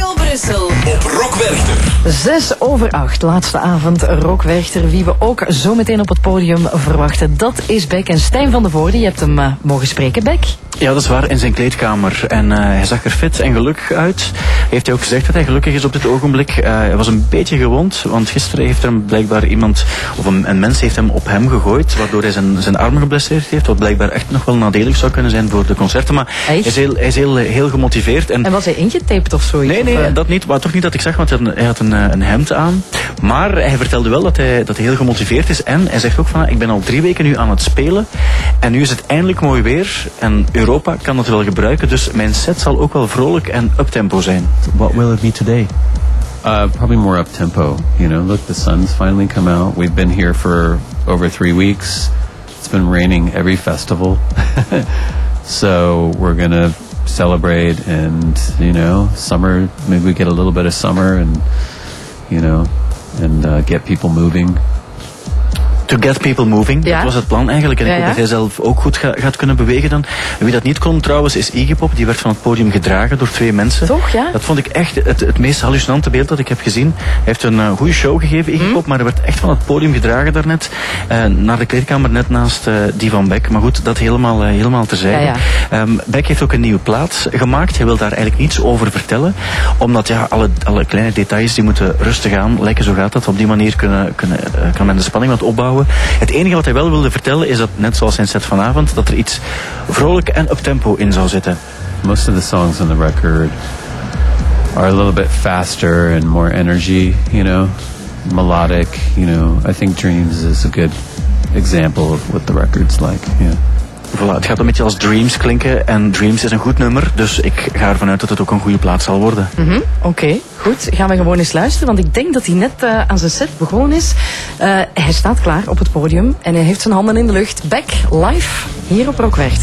Brussel. Op Rock Werchter. 7:06, laatste avond Rock Werchter. Wie we ook zo meteen op het podium verwachten, dat is Beck en Stijn van de Voorde. Je hebt hem mogen spreken, Beck. Ja, dat is waar, in zijn kleedkamer. En hij zag er fit en gelukkig uit. Heeft hij ook gezegd dat hij gelukkig is op dit ogenblik. Hij was een beetje gewond, want gisteren heeft er blijkbaar iemand, of een mens heeft hem op hem gegooid, waardoor hij zijn arm geblesseerd heeft, wat blijkbaar echt nog wel nadelig zou kunnen zijn voor de concerten. Maar hij is heel gemotiveerd. En was hij ingetaped of zoiets? Nee, dat niet. Maar toch niet dat ik zag, want hij had een hemd aan. Maar hij vertelde wel dat hij heel gemotiveerd is. En hij zegt ook van, ik ben al 3 weken nu aan het spelen. En nu is het eindelijk mooi weer. En Europa kan dat wel gebruiken. Dus mijn set zal ook wel vrolijk en uptempo zijn. What will it be today? Probably more up-tempo. You know, look, the sun's finally come out. We've been here for over 3 weeks. It's been raining every festival. So we're gonna celebrate and, you know, summer, maybe we get a little bit of summer and, you know, and get people moving. To get people moving, ja. Dat was het plan eigenlijk. En ik hoop dat hij zelf ook goed gaat kunnen bewegen dan. En wie dat niet kon trouwens is Iggy Pop. Die werd van het podium gedragen door 2 mensen. Toch, ja? Dat vond ik echt het meest hallucinante beeld dat ik heb gezien. Hij heeft een goede show gegeven, Iggy Pop. Maar hij werd echt van het podium gedragen daarnet. Naar de kleedkamer net naast die van Beck. Maar goed, dat helemaal terzijde. Ja. Beck heeft ook een nieuwe plaat gemaakt. Hij wil daar eigenlijk niets over vertellen. Omdat alle kleine details die moeten rustig aan. Lekker zo gaat dat. Op die manier kan men de spanning wat opbouwen. Het enige wat hij wel wilde vertellen is dat, net zoals zijn set vanavond, dat er iets vrolijk en up-tempo in zou zitten. Most of the songs on the record are a little bit faster and more energy, you know, melodic, you know. I think Dreams is a good example of what the record's like, yeah. Voilà, het gaat een beetje als Dreams klinken en Dreams is een goed nummer, dus ik ga ervan uit dat het ook een goede plaat zal worden. Oké, goed. Gaan we gewoon eens luisteren, want ik denk dat hij net aan zijn set begonnen is. Hij staat klaar op het podium en hij heeft zijn handen in de lucht. Beck, live, hier op Rock Werchter.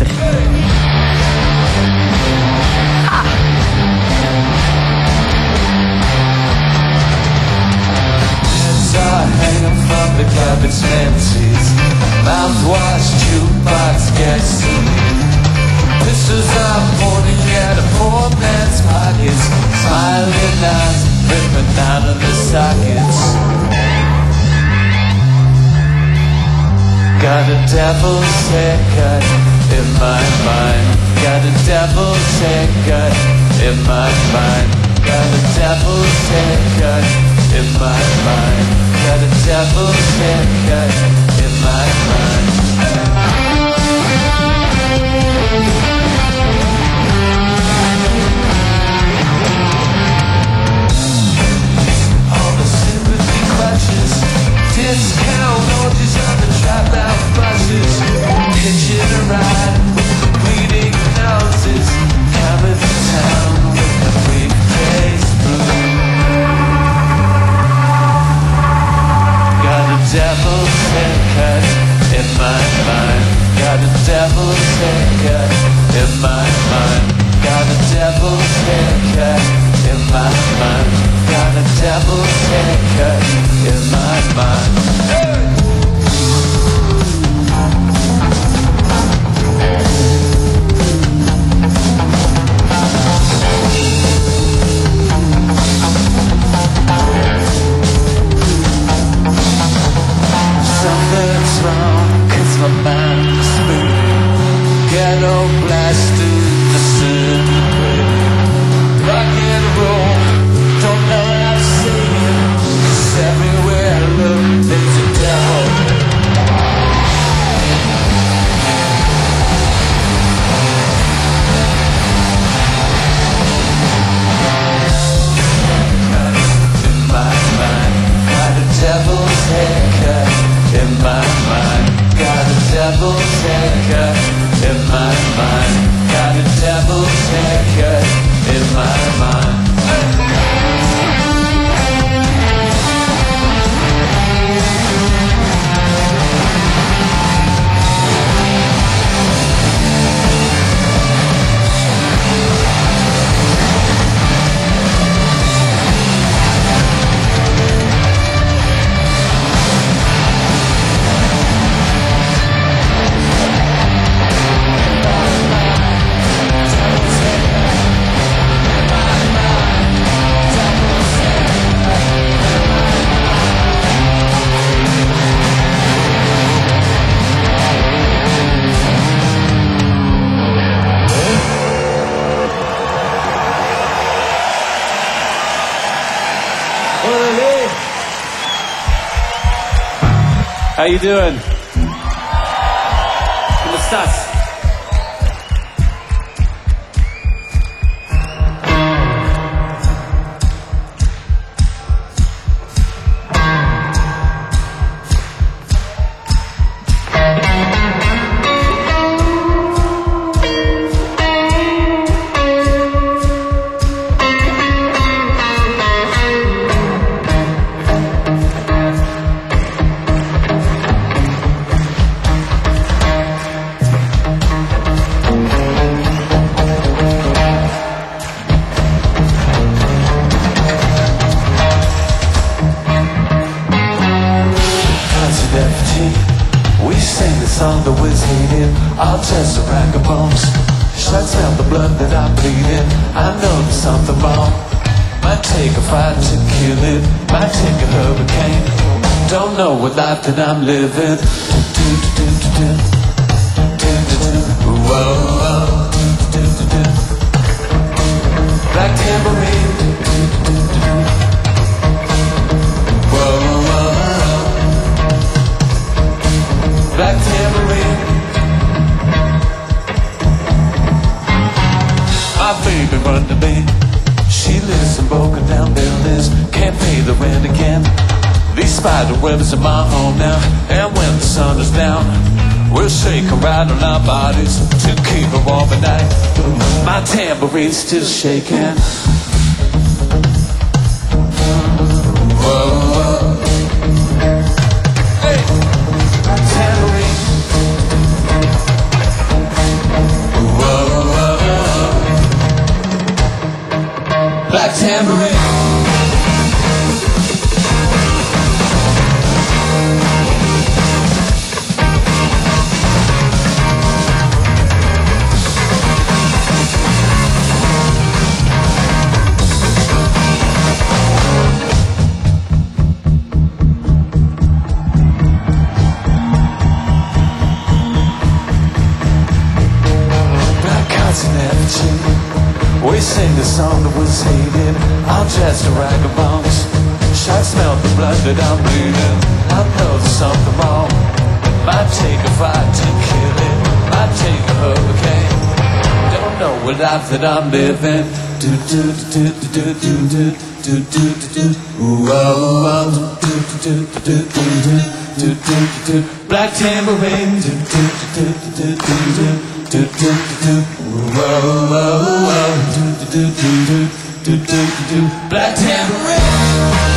Mouthwash, jukebox, gasoline. Pistols are pointing at a poor man's pockets. Smiling eyes dripping out of the sockets. Got a devil's haircut in my mind. Got a devil's haircut in my mind. Got a devil's haircut in my mind. Got a devil's haircut in my mind. All the sympathy clutches, discount orgies on the trap out buses, hitching a ride with the bleeding noses, coming to town with the briefcase blue. Got a devil's haircut in my mind. How you doing? ¿Cómo estás? We sing the song that was hated. I'll just a rag of bones. Shuts out the blood that I'm bleeding. I know there's something wrong. Might take a fight to kill it. Might take a hurricane. Don't know what life that I'm living. Whoa, black tambourine. Black tambourine. My baby run to me. She lives in broken down buildings. Can't pay the rent again. These spider webs are my home now. And when the sun is down, we'll shake her right on our bodies to keep her warm at night. My tambourine's still shaking. Whoa. Hey. Tambourine. Whoa. Black tambourine. We sing the song that was hated. I'm just a rag of bones. Shots smell the blood that I'm bleeding. I know there's something wrong. Might take a fight to kill it. Might take a hurricane. Don't know what life that I'm living. Do do do do do do do do do do. Ooh oh do do do do do do do do. Black tambourine. Do do do do do do. Do do do do, whoa whoa do do do do do do do. Black tambourine.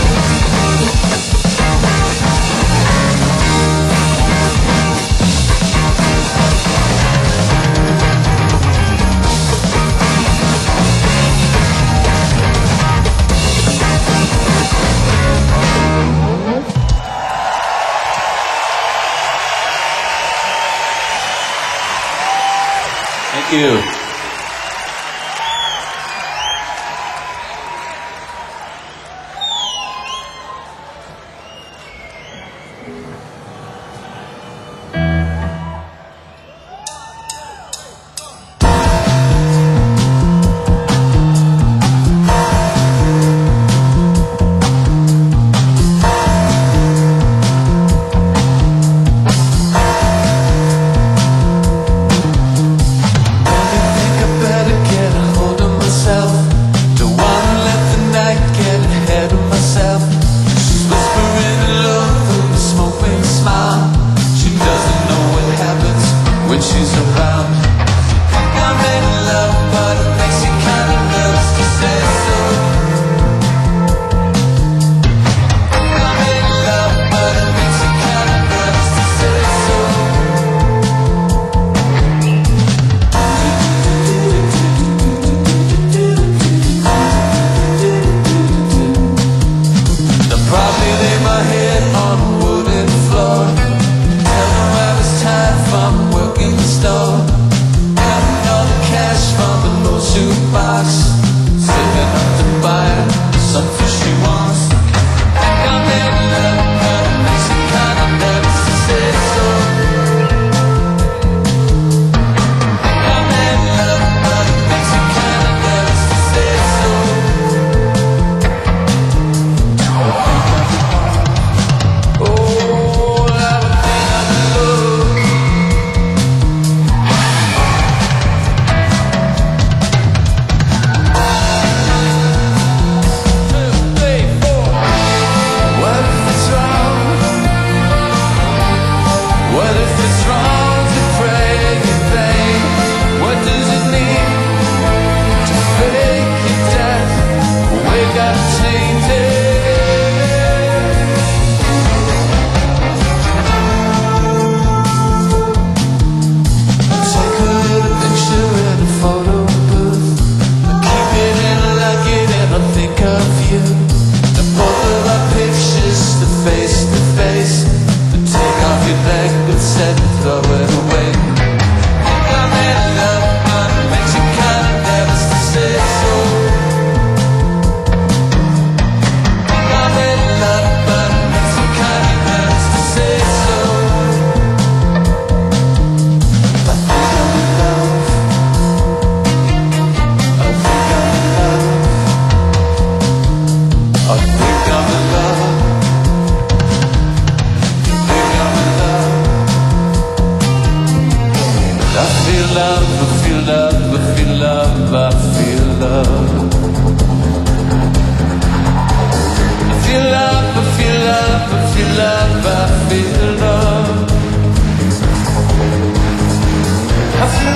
Thank you.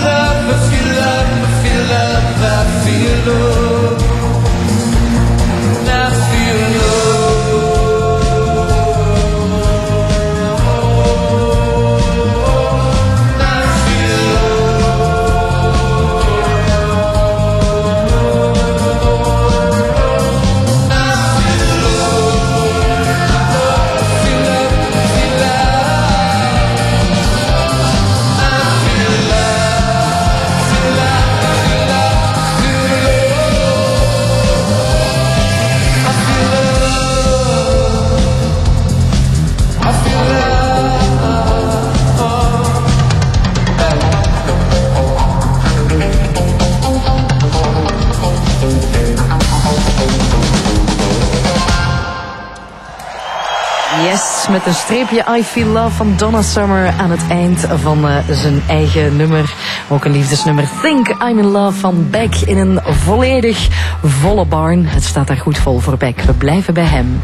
Yes, met een streepje I Feel Love van Donna Summer aan het eind van zijn eigen nummer. Ook een liefdesnummer Think I'm in Love van Beck in een volledig volle barn. Het staat daar goed vol voor Beck. We blijven bij hem.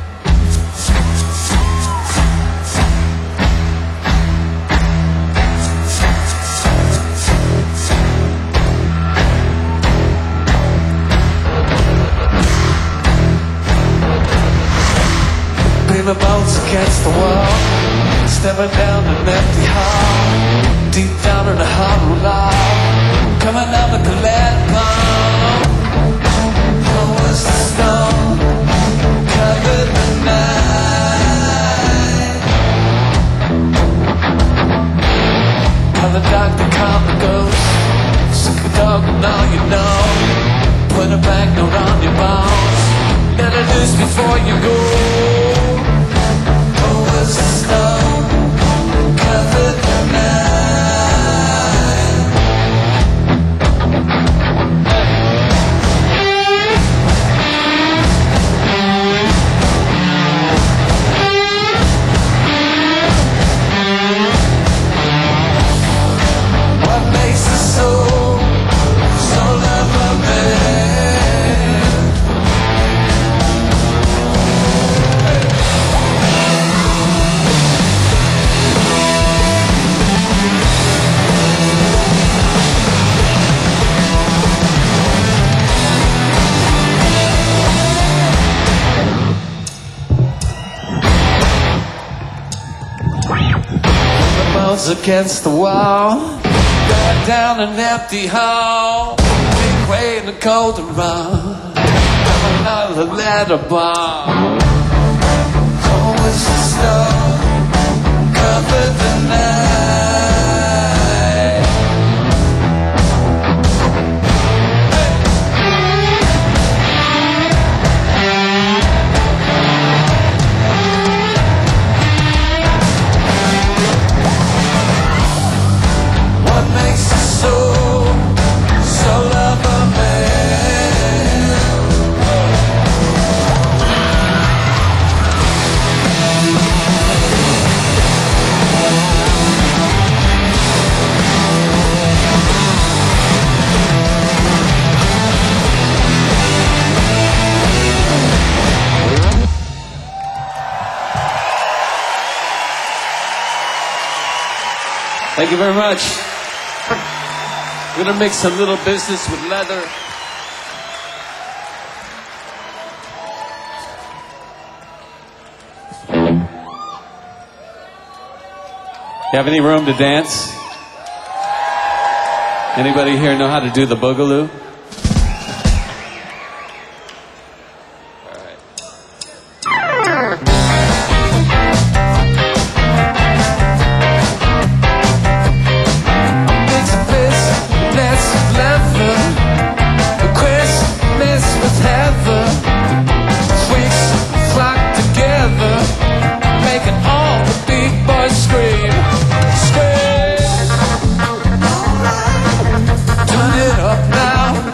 My bones against the wall, stepping down an empty hall, deep down in a hollow log, coming out like a lead bomb. Oh, was the stone covered the night? Call the doctor, call the ghost, sick a dog and all you know. Put a banknote on your bones, let it loose before you go. The snow covered the night. What makes the soul so lovely? Against the wall, back down an empty hall, big way in the cold and run, coming out of the letter bomb. Oh, it's the snow covered the night. Makes the soul so lovely. Thank you very much. We're gonna mix a little business with leather. You have any room to dance? Anybody here know how to do the boogaloo? Turn it up now.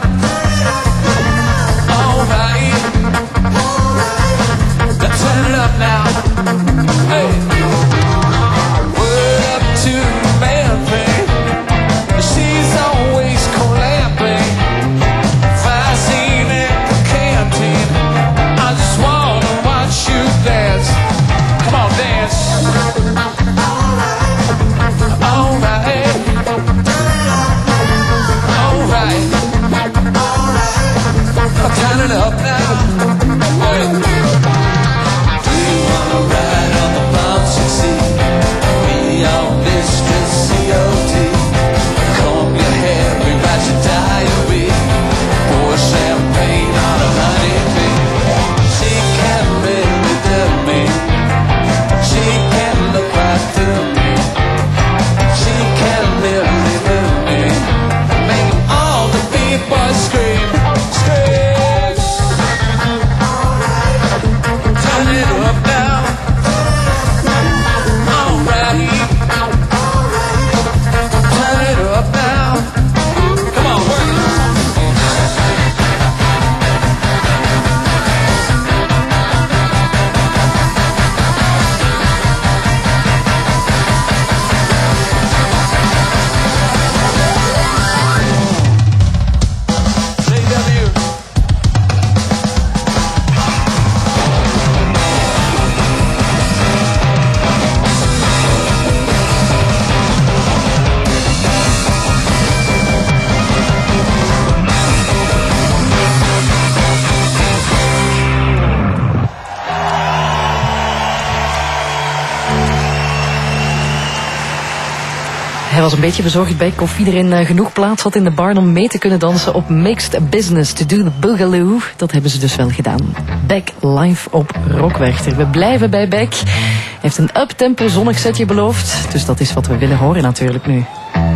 Hij was een beetje bezorgd bij of iedereen genoeg plaats had in de bar om mee te kunnen dansen op Mixed Business to do the Boogaloo. Dat hebben ze dus wel gedaan. Beck live op Rockwerchter. We blijven bij Beck. Hij heeft een uptempo zonnig setje beloofd. Dus dat is wat we willen horen natuurlijk nu.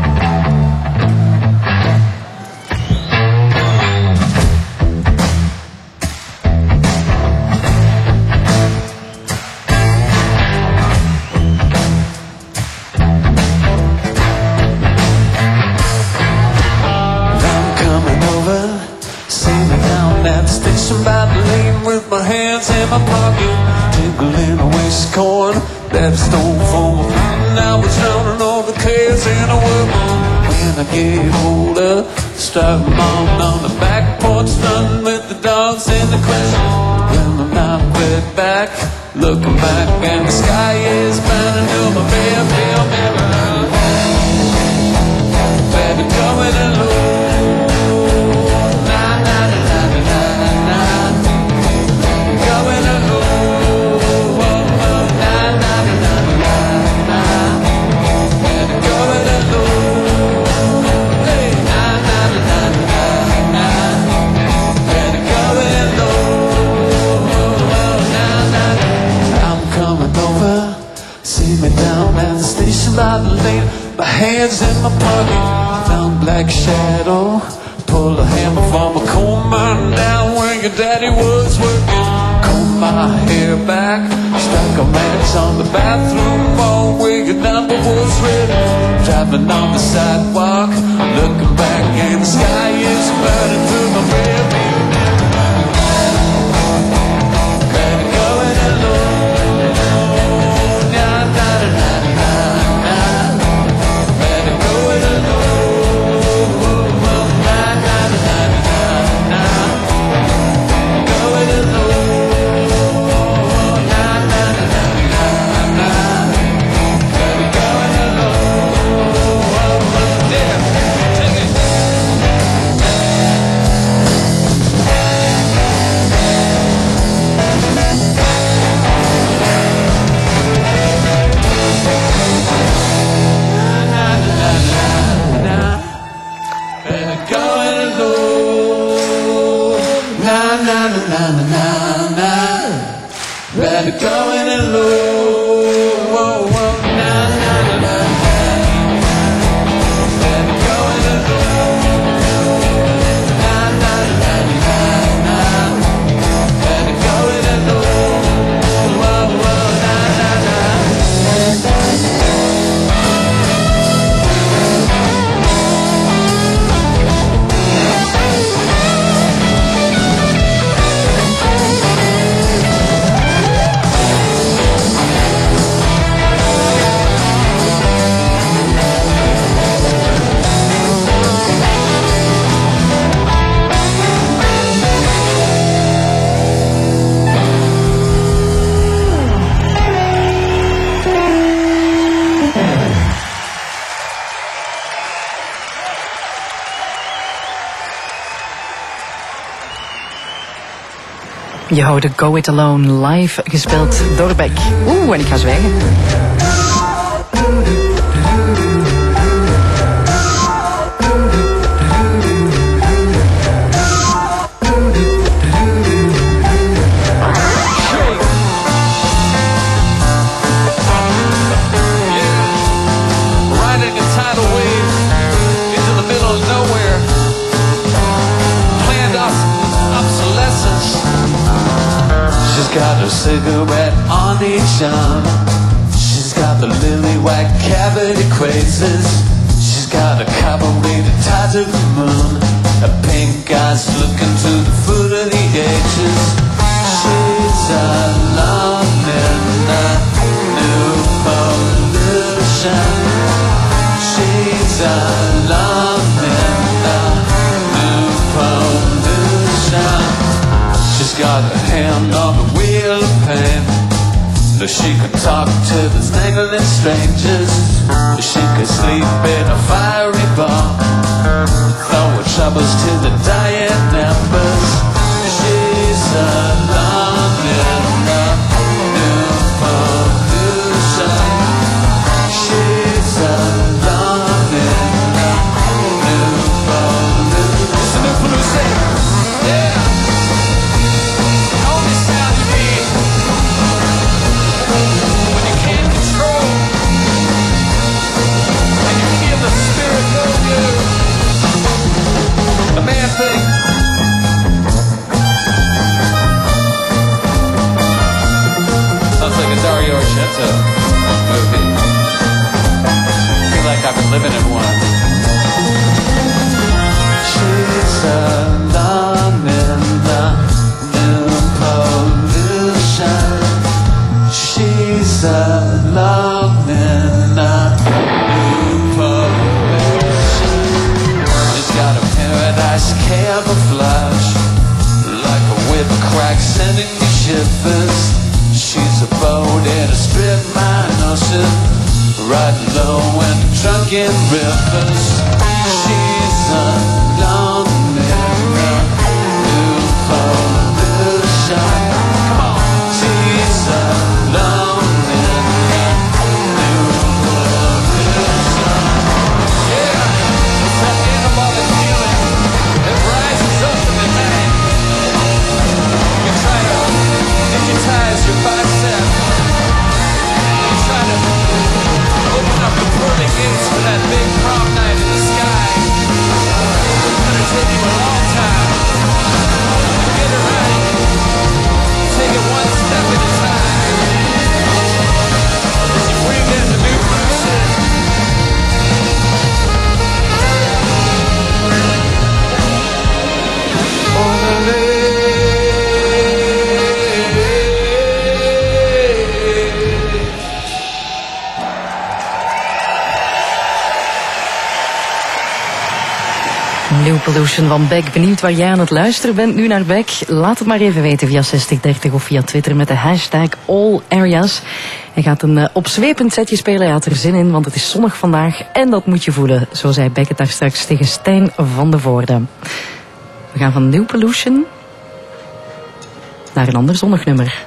That stone for my fountain, I was drowning all the cares in the world. When I get older, start mom on the back porch, running with the dogs in the crash. When I'm not way back, looking back, and the sky is burning up my rear view mirror. Baby, going alone. Na na na na na na na. Going alone. By the lane, my hands in my pocket, found black shadow, pull a hammer from a coal mine down where your daddy was working. Comb my hair back, stuck a match on the bathroom wall where your number was written. Driving on the sidewalk, looking back and the sky is burning through my rear view mirror. Better going alone. Na na na na. Better going alone. Whoa, whoa, na na na na. Better going alone. Na na na na na. Better going alone. Whoa, whoa, na na na. Je hoorde Go It Alone live gespeeld door Beck. En ik ga zwijgen. Got her cigarette on each arm. She's got the lily white cavity crazes. She's got a carburetor tied to the moon. Her pink eyes looking to the foot of the ages. She's alone in the new pollution. She's alone in the new pollution. She's got her hand on the wheel of pain. So she could talk to the snaggling strangers. She could sleep in a fiery bar. Throw her troubles to the dying embers. She's alone in the new pollution. She's alone it's a movie. I feel like I've been living in one. She's alone in the new pollution. She's alone in the new pollution. She's got a paradise camouflage, like a whip crack sending me shivers. She's a boat in a strip mine ocean, riding low in drunken rivers. She's alone in the new pollution. Come on, she's alone in the new pollution. Yeah, it's that anabolic feeling that rises up in the night. You try to digitize your bicep. You try to open up the pearly gates for that big prom night in the sky. It's gonna take you a long time to get it right. Take it one step at a time. As you breathe in the new pollution. New Pollution van Beck. Benieuwd waar jij aan het luisteren bent nu naar Beck? Laat het maar even weten via 6030 of via Twitter met de hashtag AllAreas. Hij gaat een opzwepend setje spelen. Hij had er zin in, want het is zonnig vandaag. En dat moet je voelen, zo zei Beck het daar straks tegen Stijn van de Voorde. We gaan van New Pollution naar een ander zonnig nummer.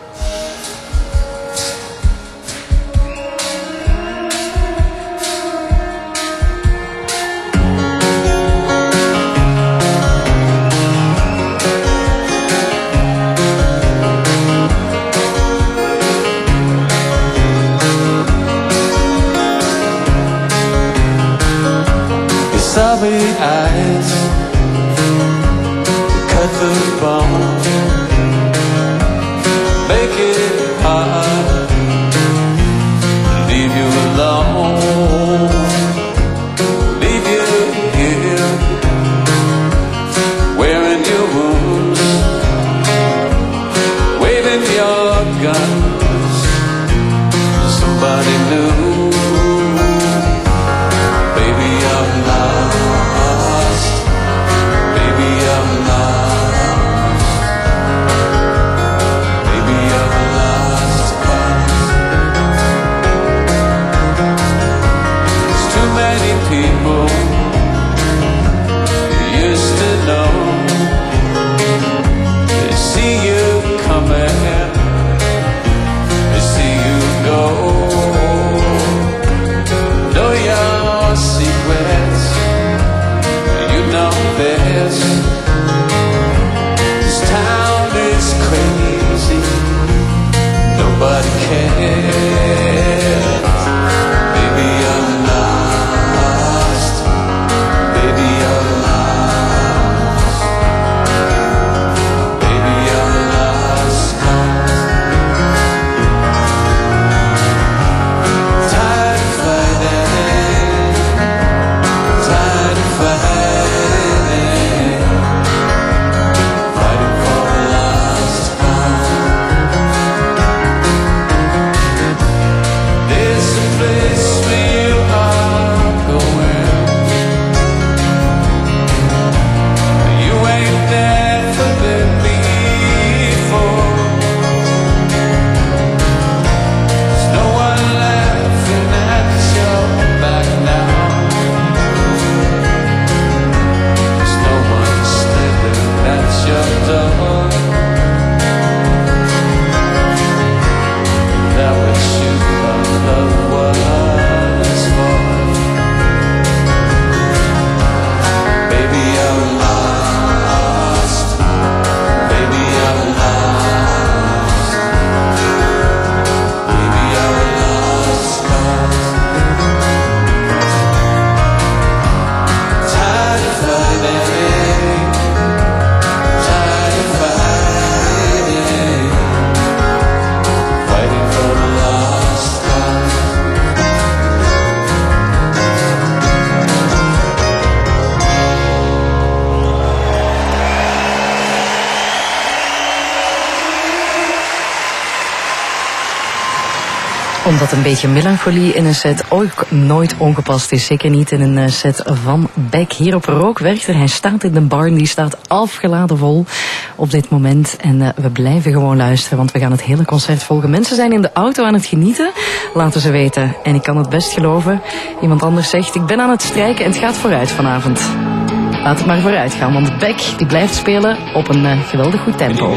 Subway eyes cut the bone, make it hard to leave you alone, leave you here, wearing your wounds, waving your guns to somebody new. Baby, I'm lost. Baby, I'm lost. Baby, I'm lost. There's too many people you used to know. They see you coming, Omdat een beetje melancholie in een set ook nooit ongepast is. Zeker niet in een set van Beck. Hier op Rookwerchter. Hij staat in de barn. Die staat afgeladen vol op dit moment. En we blijven gewoon luisteren. Want we gaan het hele concert volgen. Mensen zijn in de auto aan het genieten. Laten ze weten. En ik kan het best geloven. Iemand anders zegt, ik ben aan het strijken en het gaat vooruit vanavond. Laat het maar vooruit gaan. Want Beck die blijft spelen op een geweldig goed tempo.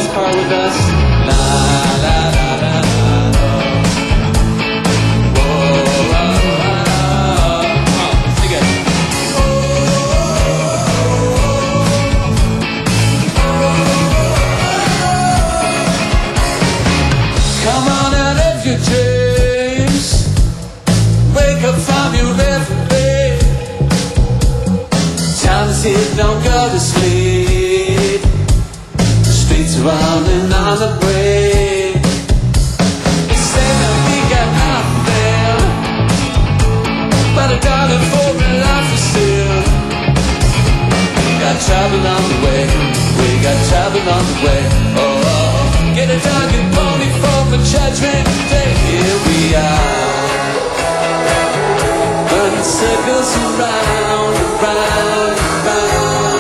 Dreams, wake up from your reverie. Time to sit, don't go to sleep. The streets are running on the break. They say that we got nothing but a dollar for a life to steal. We got trouble on the way, we got trouble on the way. Oh, oh. Get a dog and pony from a judgment day. Here we are, running circles around, around, around.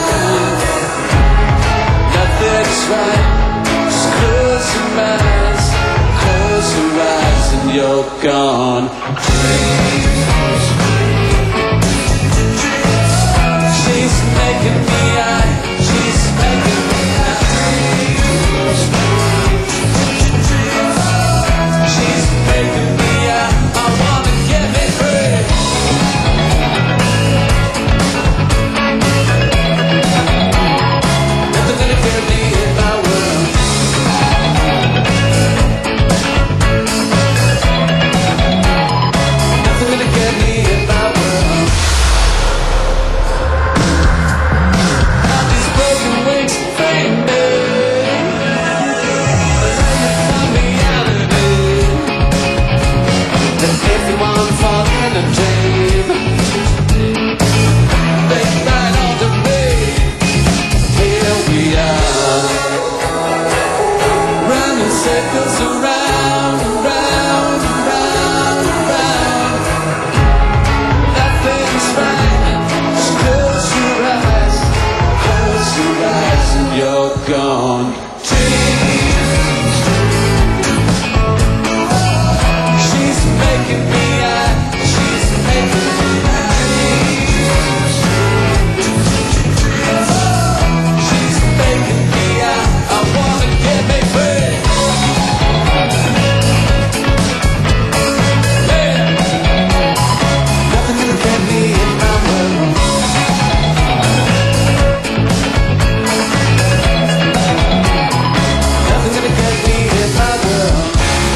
Nothing's right, just close your eyes and you're gone. She's making me high, she's making me high. She's making me high, I wanna get me free. Nothing gonna get me in my world. Nothing gonna get me in my world. I'm just broken wings framing. Everyone falls in a dream. They ride on the way. Here we are, running circles around, around, around, around. Nothing's right. Just close your eyes and you're gone. She's making me high, she's making me high. She's making me high, I wanna get me free. Yeah. Nothing gonna get me in my world. Nothing gonna get me in my world.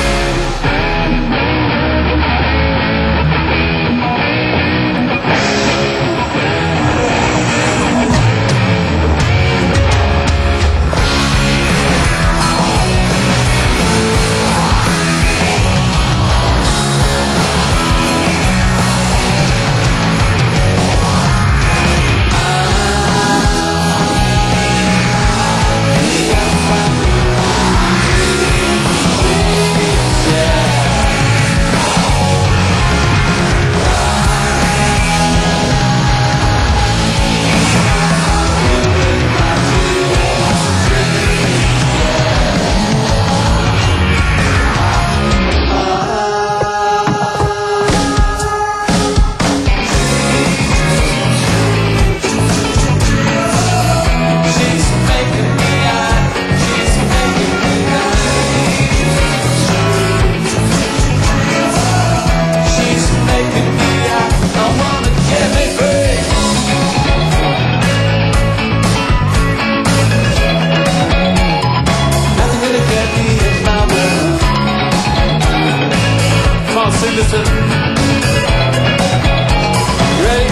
She's making me high, she's making me high. She's making me high, I wanna get me free. Nothing gonna get me in my world. Come on, sing this with me. You ready?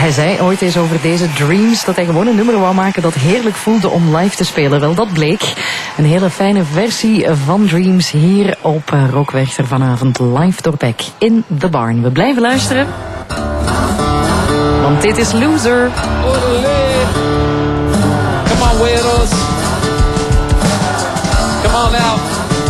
Hij zei ooit eens over deze Dreams dat hij gewoon een nummer wou maken dat heerlijk voelde om live te spelen. Wel, dat bleek. Een hele fijne versie van Dreams hier op Rockwerchter vanavond live door Beck in The Barn. We blijven luisteren, want dit is Loser. Come on, weirdos. Come on now.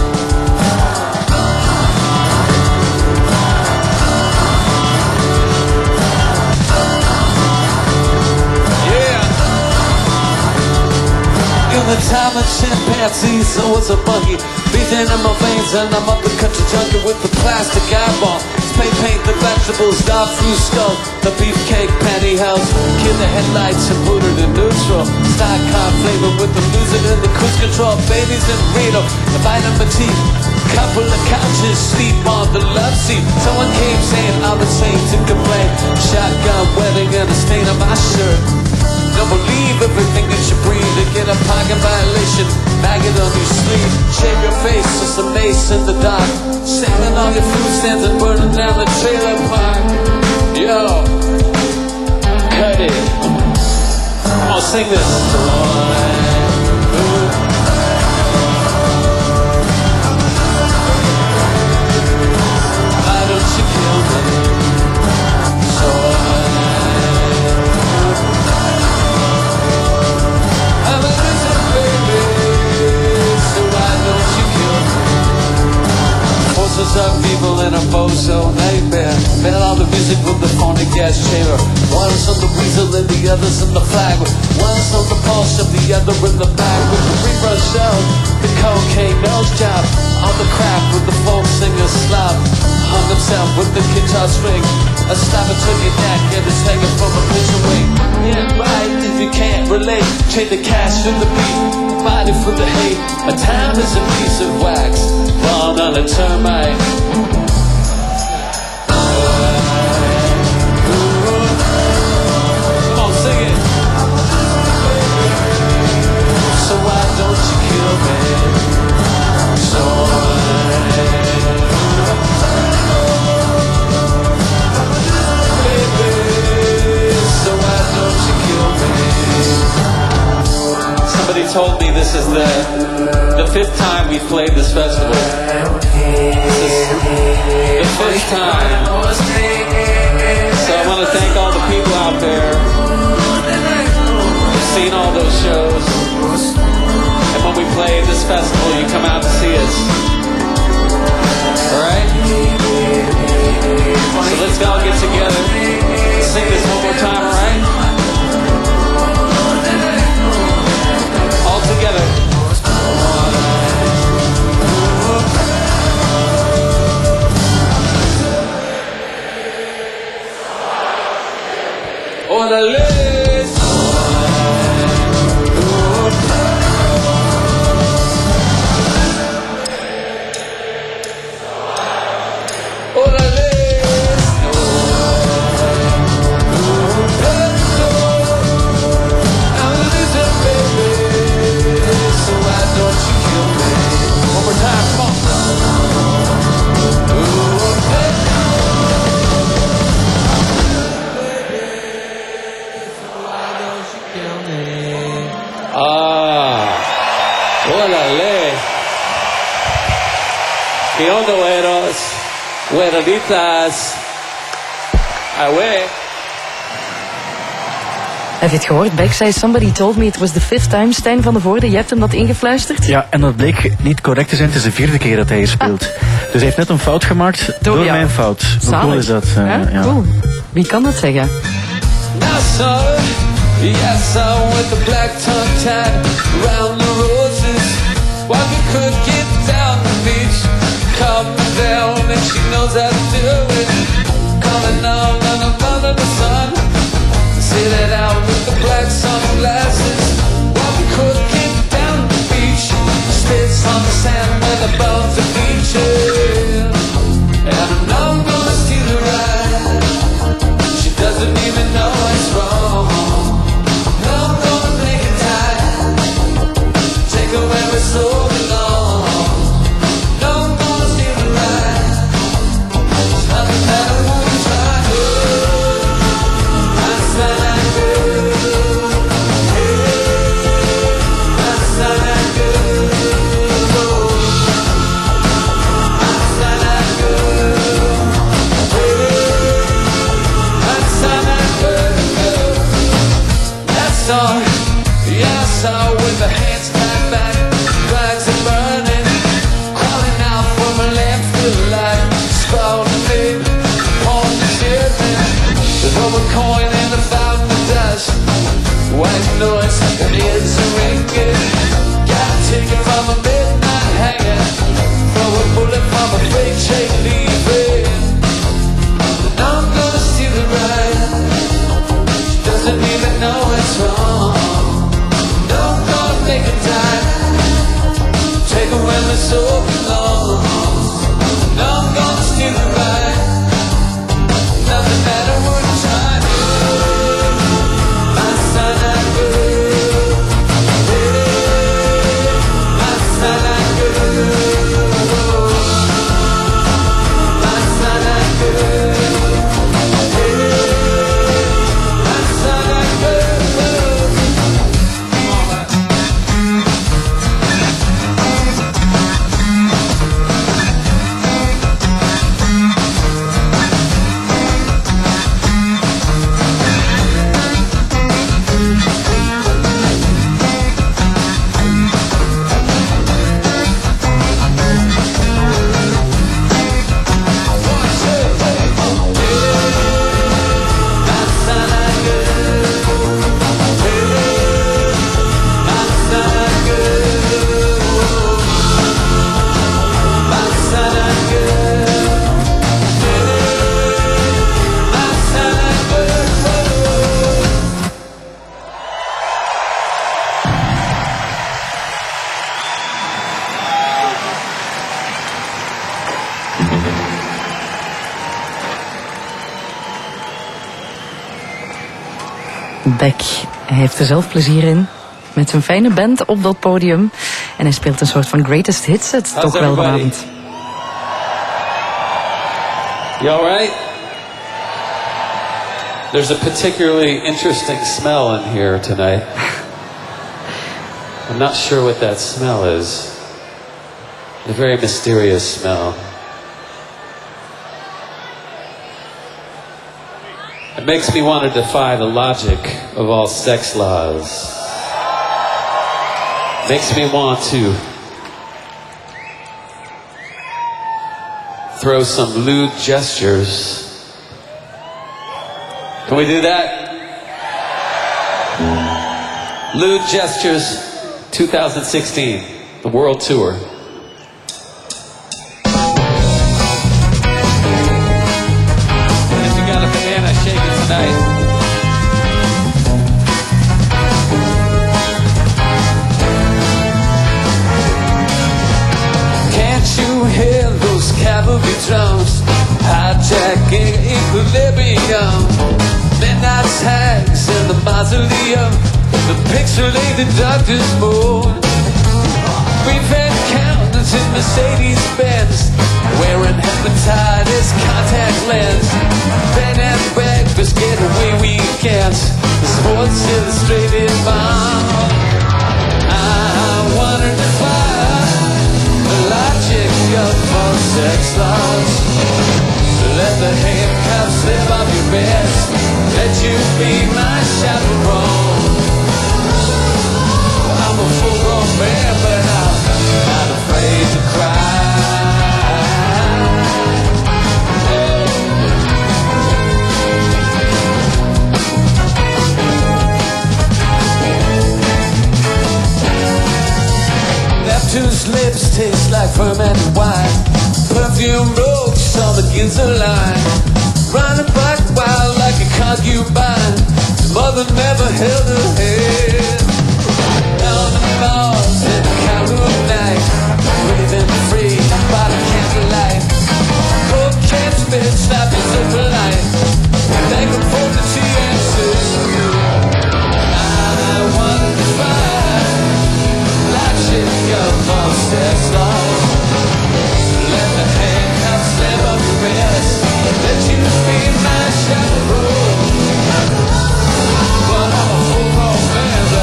In the time of chimpanzees, so was a buggy beating in my veins, and I'm up the country jungle with the plastic eyeball. Spray paint the vegetables, dive through skull, the beefcake pantyhose, kill the headlights and put it in neutral. Stock car flavor with the losing in the cruise control. Babies in Reno, the vitamin T. Couple of couches, sleep on the love seat. Someone came saying I'm insane to complain. Shotgun wedding and a stain on my shirt. Don't believe everything that you breathe. To get a pocket violation, maggot on your sleeve. Shave your face, so some mace in the dark. Selling all your food stands and burning down the trailer park. Yo, cut it. Come on, sing this. Why don't you kill me? Of people in a bozo nightmare. Fell all the music from the phony gas chamber. One's on the weasel and the other's on the flag. One's on the pulse of the other in the bag. With the rebrush shell, the cocaine nose job. On the crack with the folk singer slop. Hung himself with the guitar string. A stabber took your neck and it's hanging from a picture wing. Yeah, right, if you can't relate, trade the cash for the beat, body for the hate. A time is a piece of wax, born on a termite. Come on, sing it. So why don't you kill me? So somebody told me this is the fifth time we've played this festival. This is the fifth time. So I want to thank all the people out there who've seen all those shows. And when we play this festival, you come out to see us. Alright? So let's all get together. Sing this one more time, alright? All together. Orale. ¿Qué onda, güeros? Güeroditas. Away. Heb je het gehoord? Beck zei, somebody told me it was the fifth time. Stijn van de Voorde, je hebt hem dat ingefluisterd? Ja, en dat bleek niet correct te zijn. Het is de vierde keer dat hij hier speelt. Dus hij heeft net een fout gemaakt door mijn fout. Hoe cool is dat? Ja, cool. Wie kan dat zeggen? Yes, I with the black tongue tied around the roses. While we could get down the beach, coming down, and she knows how to do it. Coming on under the sun, see that out with the black sunglasses. While we could get down the beach, spits on the sand where the bones are beaching. And I know I'm gonna steal her ride. She doesn't even know it's wrong. Where it's so long. No, I'm gonna steal the ride. There's nothing that I won't try. I said I saw with the hands tied back, flags are burning, crawling out from a landfill light, spawning big, on the children, the rubber coin and the fountain of dust, white noise, and ears are ringing, got a ticket from a midnight hanger, throw a bullet from a fake chain leaving, and I'm gonna steal the ride, she doesn't even know it's wrong. Take a time, take a when it's so long. Now I'm gonna steal the ride. Nothing matter what time it is. My son, I good. My son, I good. My son, I good. My son, I good. Beck, hij heeft er zelf plezier in. Met zijn fijne band op dat podium. En hij speelt een soort van greatest hits set toch wel vanavond. You alright? There's a particularly interesting smell in here tonight. I'm not sure what that smell is. A very mysterious smell. It makes me want to defy the logic of all sex laws. Makes me want to throw some lewd gestures. Can we do that? Lewd Gestures 2016, the world tour. Cavalry drums, hijacking equilibrium, midnight hags in the mausoleum, the pixelated doctor's moon. We've had accountants in Mercedes-Benz, wearing hepatitis contact lens, bed and breakfast getaway weekends, the Sports Illustrated mom. I wondered if the logic of all sex laws. Let the handcuffs slip off your wrist. Let you be my chaperone. I'm a full-grown man, but I'm not afraid to cry. Neptune's lips taste like fermented wine. Perfume ropes on the Ginza line. Running back wild like a concubine. His mother never held her head. On the bars in the cowroom night, breathing free by the candlelight. Cocaine spit slapping so polite. Thank him for the TNC. I wonder if of all sex laws. Let the handcuffs slip off your wrist. Let you be my chaperone. But I'm a full-grown man.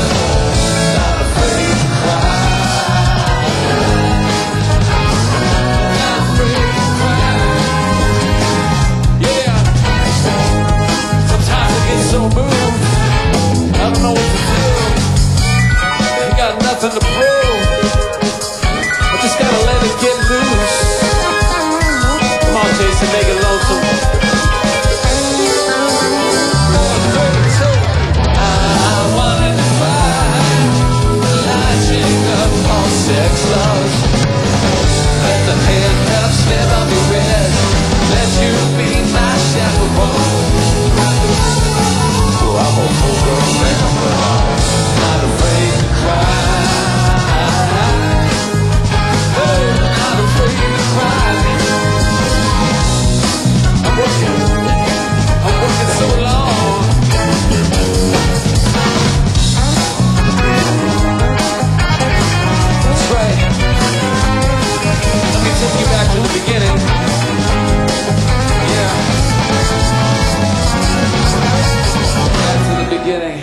thing.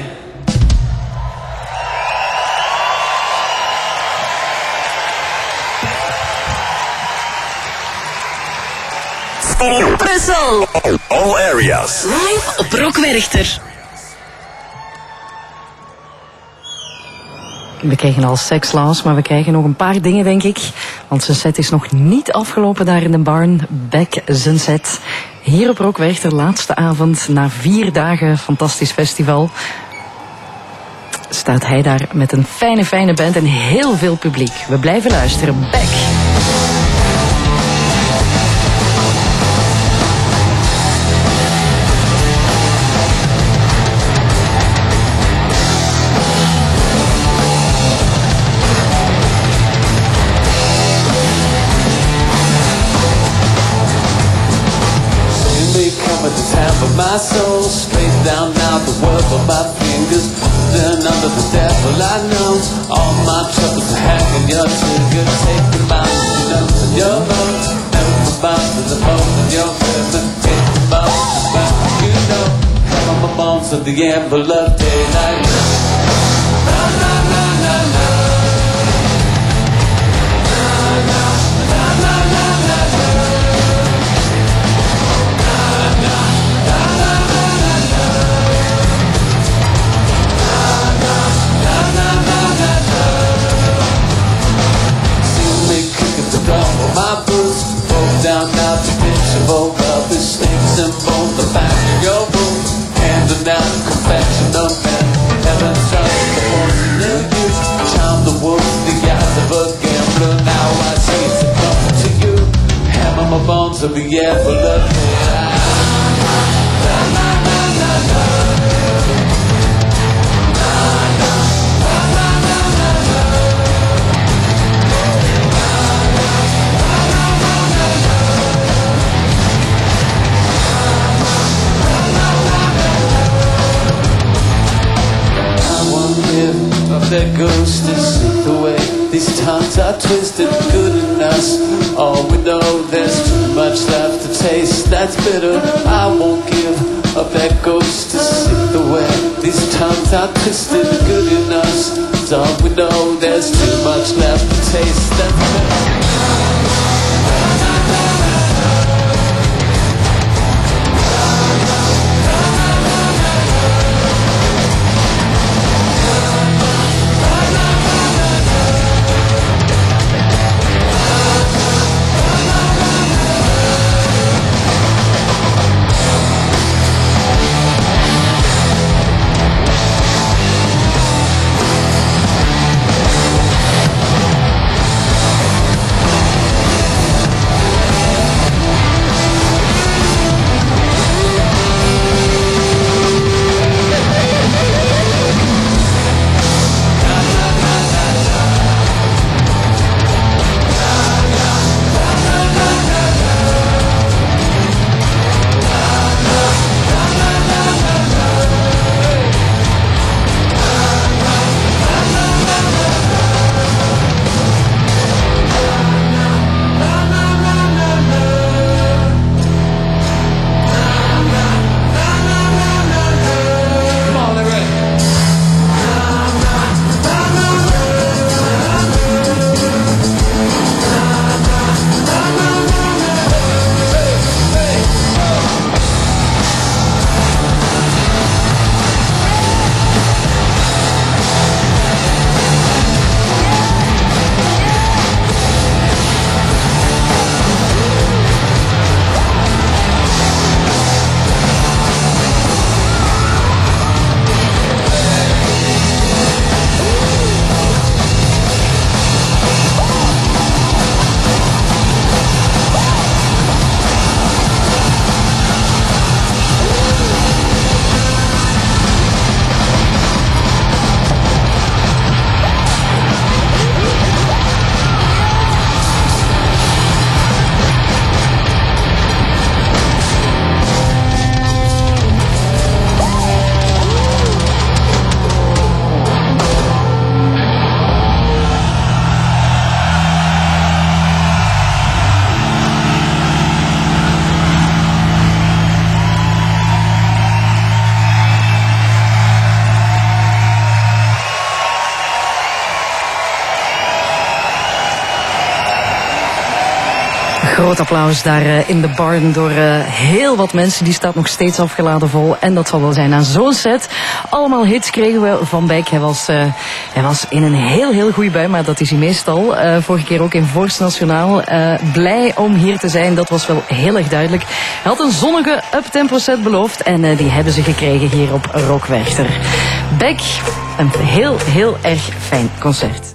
Brussel. All areas. Live op Rockwerchter. We krijgen al Sex Laws, maar we krijgen nog een paar dingen, denk ik. Want zijn set is nog niet afgelopen daar in de barn. Beck zijn set. Hier op Rockwerchter, laatste avond, na 4 dagen fantastisch festival. Staat hij daar met een fijne band en heel veel publiek. We blijven luisteren. Beck. But my soul straight down now the world of my fingers. Then under the devil I know all my troubles are hanging your trigger. Take the mountains in your bones. Never bound to the bones of your ribbon. Take the bones back, you know. Come on my bones of the envelope daylight. Na na na na na. Na na na na na na. My boots broke down now to pitch of old rubbish things and bones the back of your room. Handing out confection of men. Heaven trust the poison in you. Charm the wolves, the eyes of a gambler. Now I see it's a comfort to you. Hammer my bones of the envelope. That ghost is slipped away. These tongues are twisted, good in us. All we know, there's too much left to taste. That's bitter, I won't give up. That ghost is slipped away. These tongues are twisted, good in us. All we know, there's too much left to taste. That's bitter. Groot applaus daar in de Barn door heel wat mensen. Die staat nog steeds afgeladen vol. En dat zal wel zijn na zo'n set. Allemaal hits kregen we van Beck. Hij was in een heel goede bui, maar dat is hij meestal. Vorige keer ook in Voorst Nationaal. Blij om hier te zijn, dat was wel heel erg duidelijk. Hij had een zonnige uptempo set beloofd en die hebben ze gekregen hier op Rock Werchter. Beck, een heel erg fijn concert.